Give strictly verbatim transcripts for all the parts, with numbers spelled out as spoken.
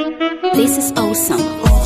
This is awesome.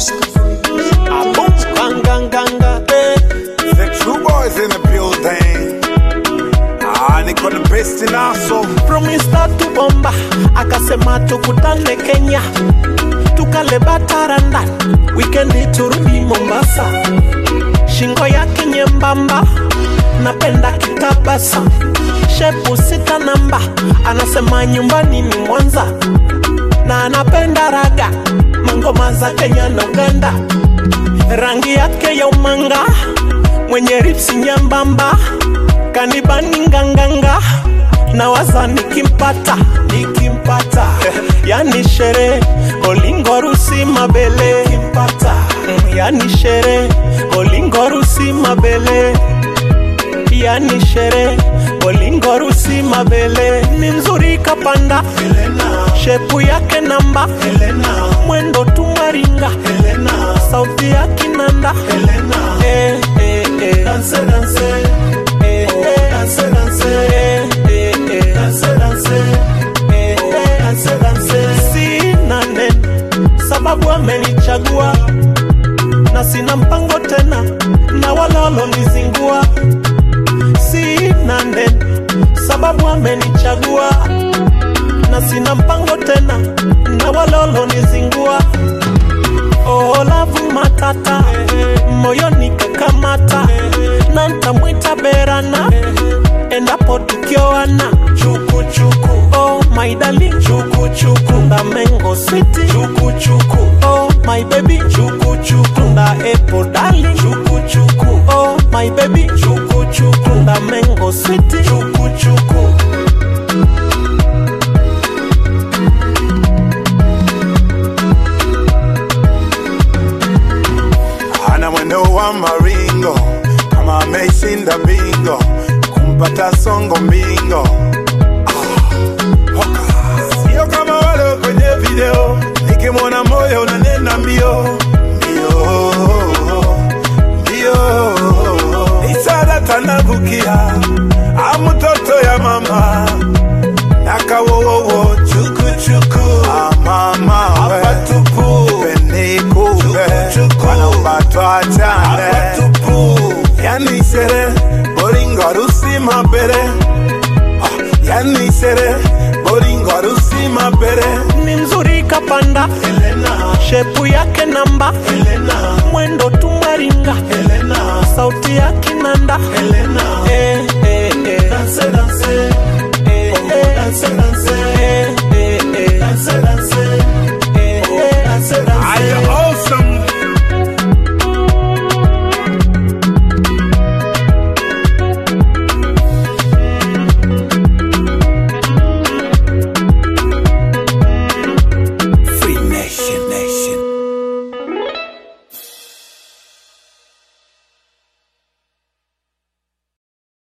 The true boys in the building. Ah, niko the best in aso. From start to bomba, akasema tukutane Kenya, tukale bataranda, weekendi turudi Mombasa. Shingo yake nyembamba, napenda kitabasa, shepu sita namba, anasema nyumbani ni Mwanza, na anapenda raga, mangoma za Kenya na Uganda. Rangi yake ya umanga, mwenye ripsi nyembamba, kanibani nganganga, na waza nikimpata, nikimpata yani shere, olingo rusi mabele kimpata, yani shere, olingo rusi mabele, yani shere, olingo rusi mabele. Ni mzuri kapanda Helena, shepu yake namba Helena, mwendo tumaringa Helena, sauti ya kinanda Helena, eh eh eh, dance dance, eh eh, dance dance, eh eh eh, dance dance, eh eh, dance dance. Sina neno sababu amenichagua, na sina mpango tena na walolo nizingua. Sina neno sababu amenichagua, na sina mpango tena na walolo nizingua. Oh, lavu matata, moyoni kakamata, na ntamwita berana, endapo tukioana. Chuku chuku, oh my darling, chuku chuku, nda mango city, chuku chuku, oh my baby, chuku chuku, nda apple darling, chuku chuku, oh my baby, chuku chuku, nda mango city, chuku chuku. Ana mwendo wa maringo, kama ameshinda bingo, kumpata songo mbingo. Sio kama wale kwenye video, nikimwona moyo unanena mbio mbio mbio. Isada tanavukia, amutoto ya mama, nakawowowo chuku chuku. Ah mama hapa tupu, peni kube, wanaumbato achane hapa tupu. Yani sere, boringo rusi mabere. Yani sere, boringo rusi mabere. Ni mzuri kapanda Helena, shepu yake namba Helena, mwendo tumaringa Helena, sauti ya kinanda Helena,